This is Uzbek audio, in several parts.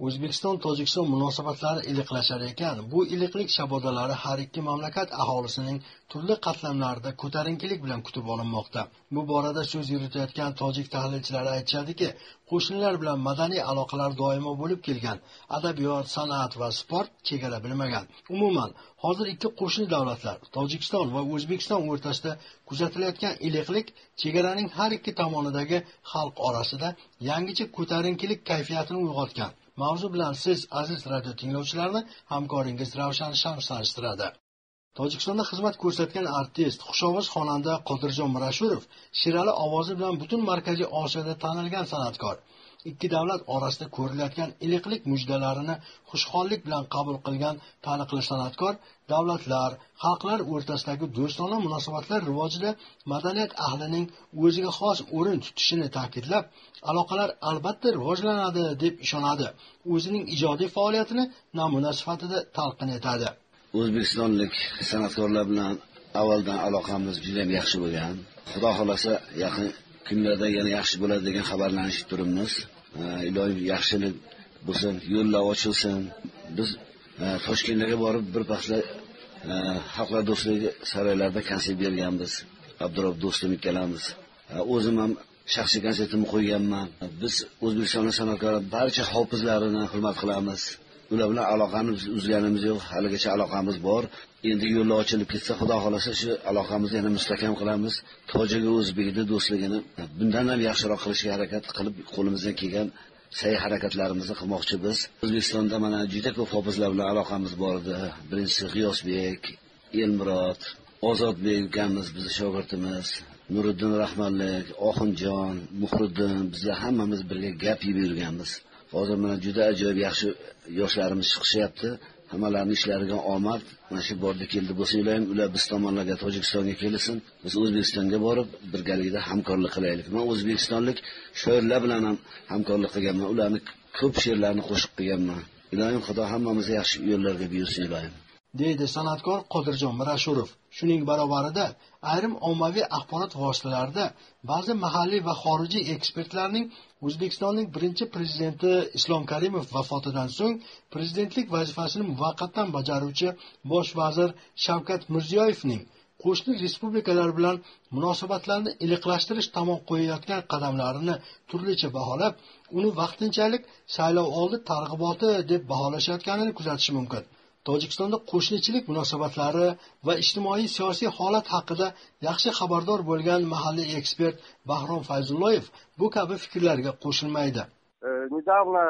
O'zbekiston Tojikiston munosabatlari iliqlashar ekan, bu iliqlik shabodalari har ikki mamlakat aholisining turli qatlamlarida ko'tarinkilik bilan kutib olinmoqda. Bu borada so'z yuritayotgan tojik tahlilchilari aytishadiki, qo'shnilar bilan madaniy aloqalar doimo bo'lib kelgan, adabiyot, san'at va sport chegara bilmagan. Umuman, hozir ikki qo'shni davlatlar, Tojikiston va O'zbekiston o'rtasida kuzatilayotgan iliqlik chegaraning har ikki tomonidagi xalq orasida yangicha ko'tarinkilik kayfiyatini uyg'otgan. Mavzu bilan siz, aziz radio tinglovchilarni, hamkoringiz Ravshan Shams tanishtiradi. Tojikistonda xizmat ko'rsatgan artist, xushovoz xonanda Qodirjon Mirashurov shirali ovozi bilan butun Markaziy Osiyoda tanilgan san'atkor. Ikki davlat orasida ko'rilayotgan iliqlik mujdalarini xushxollik bilan qabul qilgan taniqli san'atkor davlatlar, xalqlar o'rtasidagi do'stona munosabatlar rivojida madaniyat ahlining o'ziga xos o'rin tutishini ta'kidlab, aloqalar albatta rivojlanadi deb ishonadi. O'zining ijodiy faoliyatini namuna sifatida talqin etadi. O'zbekistonlik san'atkorlar bilan avvaldan aloqamiz juda yaxshi bo'lgan. Xudo xolasa yaqin kunlarda yana yaxshi bo'ladi degan xabarlarni eshitib turibmiz. Iloyim yaxshilik bo'lsin, yo'llar ochilsin. Biz Toshkentga borib bir pasda xalqlar do'stligi saroylarida konsert berganmiz. Abdurab do'stim ikkalamiz. O'zim ham shaxsiy konsertimni qo'yganman. Biz O'zbekistonlik san'atkorlar barcha hofizlarini hurmat qilamiz. Ular bilan aloqamiz uzganimiz yo'q, haligacha aloqamiz bor. Endi yo'llar ochilib ketsa, Xudo xolasa shu aloqamizni yana mustahkam qilamiz. Tojik va O'zbekning do'stligini bundan ham yaxshiroq qilishga harakat qilib, qo'limizdan kelgan sa'y harakatlarimizni qilmoqchimiz. O'zbekistonda mana juda ko'p hofizlar bilan aloqamiz bor edi. Birinchisi G'iyosbek, Elmurod, Ozodbek ukamiz bizning shogirdimiz, Nuriddin Rahmatlik, Oxunjon, Muhriddin, bizlar hammamiz birga gap yeb yurganmiz. Hozir mana juda ajoyib yaxshi yoshlarimiz chiqishyapti. Hammalarining ishlariga omad. Mana shu borda keldi bo'lsa, ular biz tomonlarga Tojikistonga kelsin. Biz O'zbekistonga borib birgalikda hamkorlik qilaylik. Men o'zbekistonlik shoirlar bilan ham hamkorlik qilganman. Ularni ko'p she'rlarni qo'shiq qilganman. Iloyim Xudo hammamizni yaxshi yo'llarga buyursin iloyim. Deydi san'atkor Qodirjon Mirashurov. Shuning barobarida ayrim ommaviy axborot vositalarida ba'zi mahalliy va xorijiy ekspertlarning O'zbekistonning birinchi prezidenti Islom Karimov vafotidan so'ng prezidentlik vazifasini muvaqqatdan bajaruvchi bosh vazir Shavkat Mirziyoyevning qo'shni respublikalar bilan munosabatlarni iliqlashtirish tomon qo'yayotgan qadamlarini turlicha baholab, uni vaqtinchalik saylov oldi targ'iboti deb baholashayotganini kuzatish mumkin. Tojikistonda qo'shnichilik munosabatlari va ijtimoiy siyosiy holat haqida yaxshi xabardor bo'lgan mahalliy ekspert Bahrom Fayzulloyev bu kabi fikrlarga qo'shilmaydi. Недавно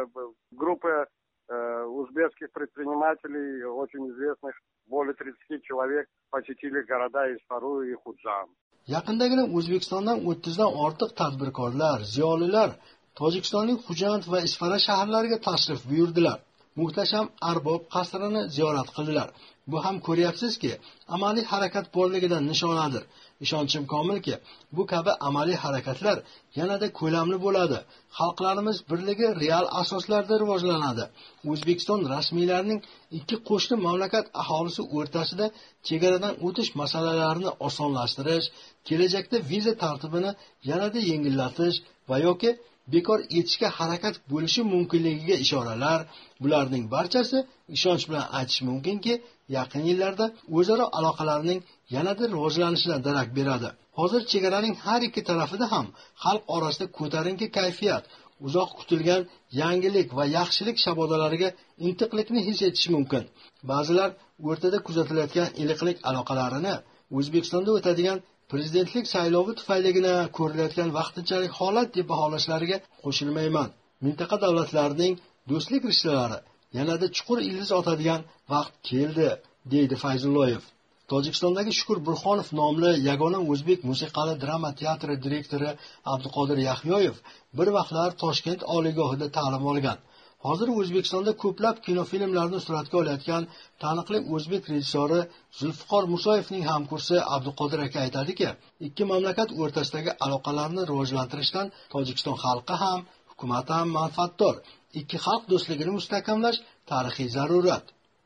группа узбекских предпринимателей, очень известных, более 30 человек, посетили города Isfaru и Худжан. Yaqindagina O'zbekistondan 30 dan ortiq tadbirkorlar, ziyolilar Tojikistonning Xujand va Isfara shaharlariga tashrif buyurdilar. Muhtasham Arbob qasrini ziyorat qildilar. Bu ham ko'ryapsizki, amaliy harakat borligidan nishonadir. Ishonchim komilki, bu kabi amaliy harakatlar yanada ko'lamli bo'ladi. Xalqlarimiz birligi real asoslarda rivojlanadi. O'zbekiston rasmiylarining ikki qo'shni mamlakat aholisi o'rtasida chegaradan o'tish masalalarini osonlashtirish, kelajakda viza tartibini yanada yengillatish va yoki bekor etishga harakat bo'lishi mumkinligiga ishoralar. Bularning barchasi ishonch bilan aytish mumkinki, yaqin yillarda o'zaro aloqalarning yanada rivojlanishidan darak beradi. Hozir chegaraning har ikki tarafida ham xalq orasida ko'tarinki kayfiyat, uzoq kutilgan yangilik va yaxshilik shabodalariga intiqlikni his etish mumkin. Ba'zilar o'rtada kuzatilayotgan iliqlik aloqalarini O'zbekistonda o'tadigan prezidentlik saylovi tufayligina ko'rilayotgan vaqtinchalik holat deb baholashlariga qo'shilmayman. Mintaqa davlatlarining do'stlik rishtalari yanada chuqur ildiz otadigan vaqt keldi, deydi Fayzulloyev. Tojikistondagi Shukur Burxonov nomli yagona o'zbek musiqali drama teatri direktori Abduqodir Yahyoyev bir vaqtlar Toshkent oliygohida ta'lim olgan. Hozir O'zbekistonda ko'plab kinofilmlarni suratga olayotgan taniqli o'zbek rejissyori Zulfiqor Musoyevning hamkursi Abduqodir aka aytadiki, ikki mamlakat o'rtasidagi aloqalarni rivojlantirishdan Tojikiston xalqi ham, hukumat ham manfaatdor. Ikki xalq do'stligini mustahkamlash tarixiy zarurat.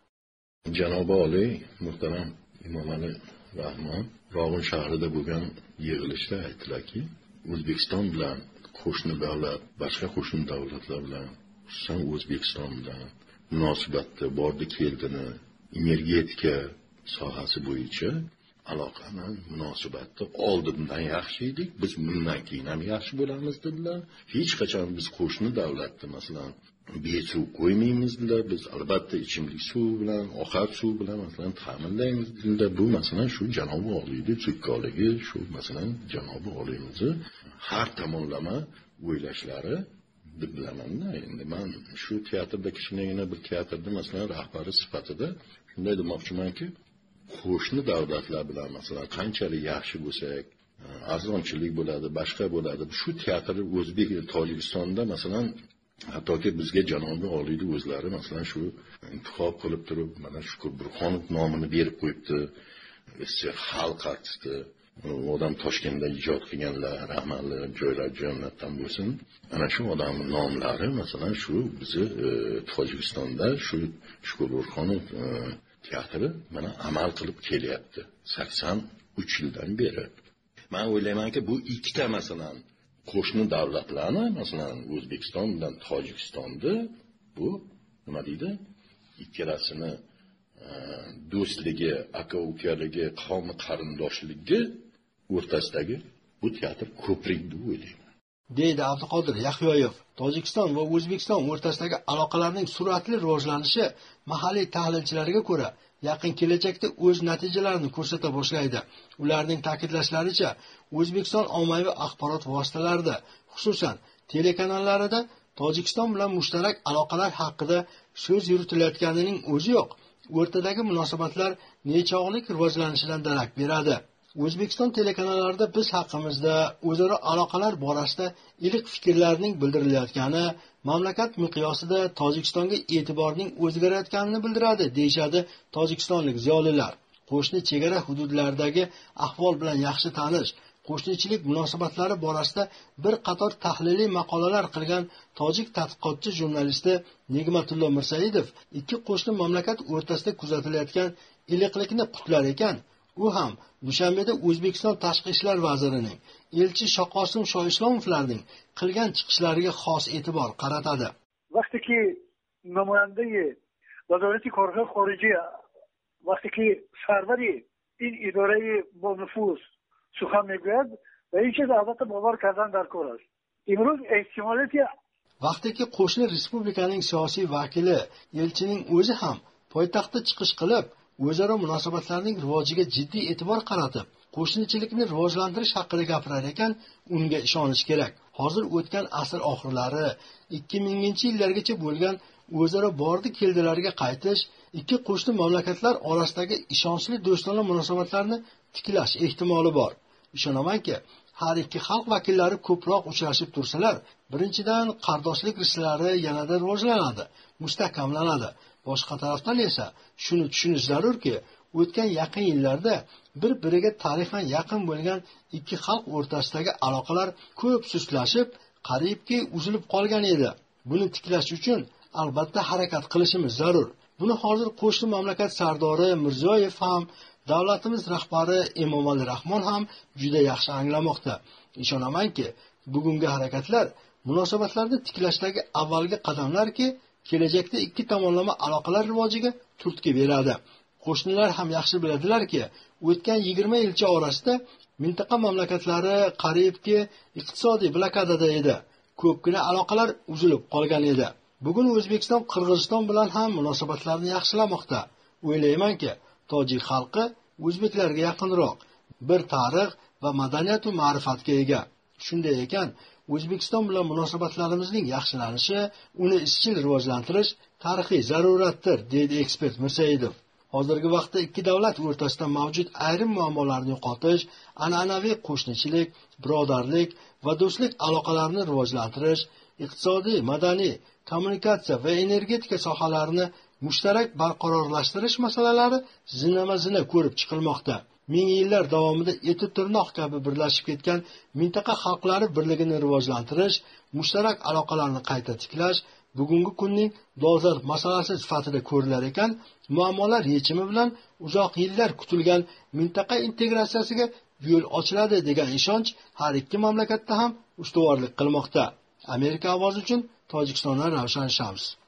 Janobi Oliy muhtaram Imomali Rahmon Rog'un shahrida bo'lgan yig'ilishda aytdilarki, O'zbekiston bilan qo'shni davlat, boshqa qo'shni davlatlar bilan xususan O'zbekiston bilan munosabatda bordi keldini energetika sohasi bo'yicha aloqani munosabatda oldindan yaxshi edik, biz bundan keyin ham yaxshi bo'lamiz dedilar. Hech qachon biz qo'shni davlatni masalan besuv qo'ymaymiz dedilar. Biz albatta ichimlik suv bilan, oqar suv bilan masalan ta'minlaymiz dedilar. Bu masalan shu janobi oliyni chekkoligi, shu masalan janobi oliyimizni har tomonlama o'ylashlari deb bilaman-da. Endi men shu teatrda kichkinagina bir teatrda masalan rahbari sifatida shunday demoqchimanki, qo'shni davlatlar bilan masalan qanchalik yaxshi bo'lsak, arzonchilik bo'ladi, boshqa bo'ladi. Shu teatr O'zbek Tojikistonda masalan hattoki bizga janobi oliyni o'zlari masalan shu intihob qilib turib, mana Shukur Burxonov nomini berib qo'yibdi. Xalq artisti, odam Toshkentda ijod qilganlar, rahmatli joylar jannatdan bo'lsin. Ana shu odamning nomlari masalan shu bizni Tojikistonda shu Shukur Burxonov teatri mana amal qilib kelyapti 83 yildan beri. Men o'ylaymanki, bu ikkita masalan qo'shni davlatlarni, masalan O'zbekiston bilan Tojikistonni bu nima deydi? Ikkalasini do'stligi, aka-ukaligi, qavmi qarindoshligi o'rtasidagi bu teatr ko'prik deb o'ylayman. Deydi Abduqodir Yahyoyev. Tojikiston va O'zbekiston o'rtasidagi aloqalarning sur'atli rivojlanishi mahalliy tahlilchilarga ko'ra yaqin kelajakda o'z natijalarini ko'rsata boshlaydi. Ularning ta'kidlashlaricha, O'zbekiston ommaviy axborot vositalarida, xususan telekanallarida Tojikiston bilan mushtarak aloqalar haqida so'z yuritilayotganining o'zi yo'q. O'rtadagi munosabatlar nechog'lik rivojlanishidan darak beradi. O'zbekiston telekanallarida biz haqimizda o'zaro aloqalar borasida iliq fikrlarning bildirilayotgani mamlakat miqyosida Tojikistonga e'tiborning o'zgarayotganini bildiradi, deyshadi tojikistonlik ziyolilar. Qo'shni chegara hududlaridagi ahvol bilan yaxshi tanish, qo'shnichilik munosabatlari borasida bir qator tahliliy maqolalar qilgan tojik tadqiqotchi jurnalisti Nigmatullo Mirsaidov ikki qo'shni mamlakat o'rtasida kuzatilayotgan iliqlikni qutlar ekan. U ham Dushanbeda O'zbekiston tashqi ishlar vazirining elchi Shoqosim Shoislomovlarning qilgan chiqishlariga xos e'tibor qaratadi. وقتی که نماینده وزارت کارهای خارجه وقتی که سرور این اداره با نفوذ سخن میگوید و این چیز البته باور کردن در کار است. امروز احتمالاتی vaqtiki qo'shni respublikaning siyosiy vakili elchining o'zi ham poytaxtda chiqish qilib o'zaro munosabatlarning rivojiga jiddiy e'tibor qaratib, qo'shnichilikni rivojlantirish haqida gapirar ekan, unga ishonish kerak. Hozir o'tgan asr oxirlari 2000-yillargacha bo'lgan o'zaro bordi-keldilarga qaytish, ikki qo'shni mamlakatlar orasidagi ishonchli do'stona munosabatlarni tiklash ehtimoli bor. Ishonamanki, har ikki xalq vakillari ko'proq uchrashib tursalar, birinchidan qardoshlik rishlari yanada rivojlanadi, mustahkamlanadi. Boshqa tarafdan esa shuni tushunish zarurki, o'tgan yaqin yillarda bir-biriga tarixan yaqin bo'lgan ikki xalq o'rtasidagi aloqalar ko'p sustlashib, qariyibki uzilib qolgan edi. Buni tiklash uchun albatta harakat qilishimiz zarur. Buni hozir qo'shni mamlakat sardori Mirziyoyev ham, davlatimiz rahbari Emomali Rahmon ham juda yaxshi anglamoqda. Ishonamanki, bugungi harakatlar munosabatlarni tiklashdagi avvalgi qadamlarki, kelajakda ikki tomonlama aloqalar rivojiga turtki beradi. Qo'shnilar ham yaxshi biladilarki, o'tgan 20 yilcha orasida mintaqa mamlakatlari qariyibki iqtisodiy blokadada edi. Ko'pgina aloqalar uzilib qolgan edi. Bugun O'zbekiston Qirg'iziston bilan ham munosabatlarni yaxshilamoqda. O'ylaymanki, tojik xalqi o'zbeklarga yaqinroq, bir tarix va madaniyat va ma'rifatga ega. Shunday ekan, O'zbekiston bilan munosabatlarimizning yaxshilanishi, uni izchil rivojlantirish tarixiy zaruratdir, deydi ekspert Mirsaidov. Hozirgi vaqtda ikki davlat o'rtasida mavjud ayrim muammolarni yo'qotish, an'anaviy qo'shnichilik, birodarlik va do'stlik aloqalarini rivojlantirish, iqtisodiy, madaniy, kommunikatsiya va energetika sohalarini mushtarak barqarorlashtirish masalalari zinama-zina ko'rib chiqilmoqda. Ming yillar davomida eti tirnoq kabi birlashib ketgan mintaqa xalqlari birligini rivojlantirish, mushtarak aloqalarni qayta tiklash bugungi kunning dolzarb masalasi sifatida ko'rilar ekan, muammolar yechimi bilan uzoq yillar kutilgan mintaqa integratsiyasiga yo'l ochiladi degan ishonch har ikki mamlakatda ham ustuvorlik qilmoqda. Amerika ovozi uchun Tojikistondan Ravshan Shams.